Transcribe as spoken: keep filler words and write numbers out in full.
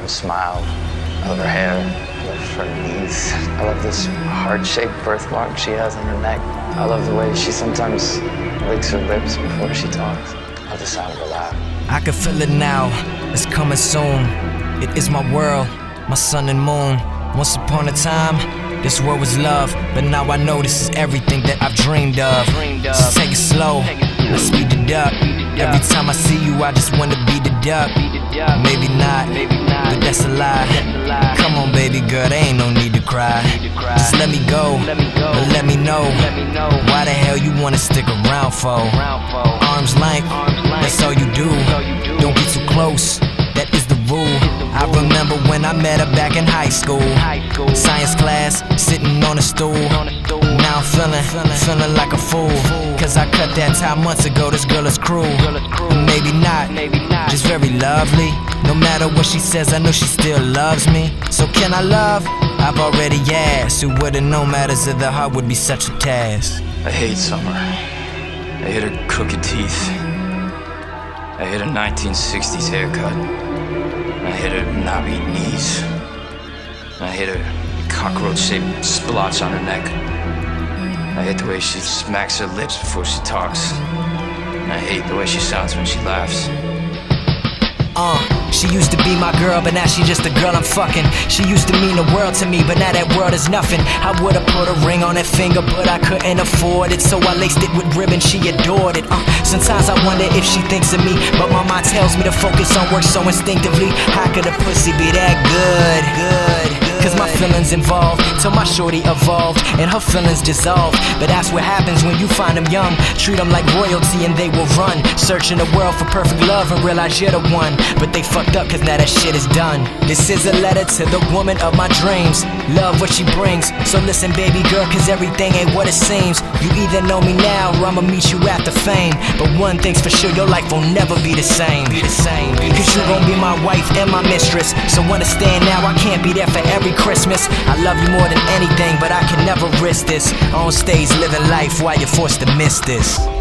smile. I love her hair. I love her knees. I love this heart-shaped birthmark she has on her neck. I love the way she sometimes licks her lips before she talks. I love the sound of her laugh. I can feel it now, it's coming soon. It is my world, my sun and moon. Once upon a time, this world was love, but now I know this is everything that I've dreamed of. Just take it slow, let's speed it up. Every time I see you, I just wanna beat it up. Maybe not, but that's a lie. Come on, baby girl, there ain't no need to cry. Just let me go, but let me know why the hell you wanna stick around for. Arm's length, that's all you do. Don't get too close, that is the rule. I remember when I met her back in high school. Science class, sitting on a stool. Now I'm feeling, feeling like a fool. Cause I cut that tie months ago, this girl is cruel. Maybe not, just very lovely. No matter what she says, I know she still loves me. So can I love? I've already asked. Who would've known matters of the heart would be such a task? I hate summer. I hate her crooked teeth. I hate her nineteen sixties haircut. I hate her knobby knees. I hate her cockroach-shaped splotch on her neck. I hate the way she smacks her lips before she talks. And I hate the way she sounds when she laughs. Uh, she used to be my girl, but now she just a girl I'm fucking. She used to mean the world to me, but now that world is nothing. I would've put a ring on that finger, but I couldn't afford it, so I laced it with ribbon, she adored it. Uh, sometimes I wonder if she thinks of me, but my mind tells me to focus on work so instinctively. How could a pussy be that good? Good. Cause my feelings involved, till my shorty evolved, and her feelings dissolved. But that's what happens when you find them young. Treat them like royalty and they will run, searching the world for perfect love and realize you're the one. But they fucked up cause now that shit is done. This is a letter to the woman of my dreams. Love what she brings, so listen baby girl, cause everything ain't what it seems. You either know me now or I'ma meet you after fame. But one thing's for sure, your life will never be the same. Be the same. Cause you gon' be my wife and my mistress. So understand now I can't be there for every Christmas. I love you more than anything, but I can never risk this. On stage living life while you're forced to miss this.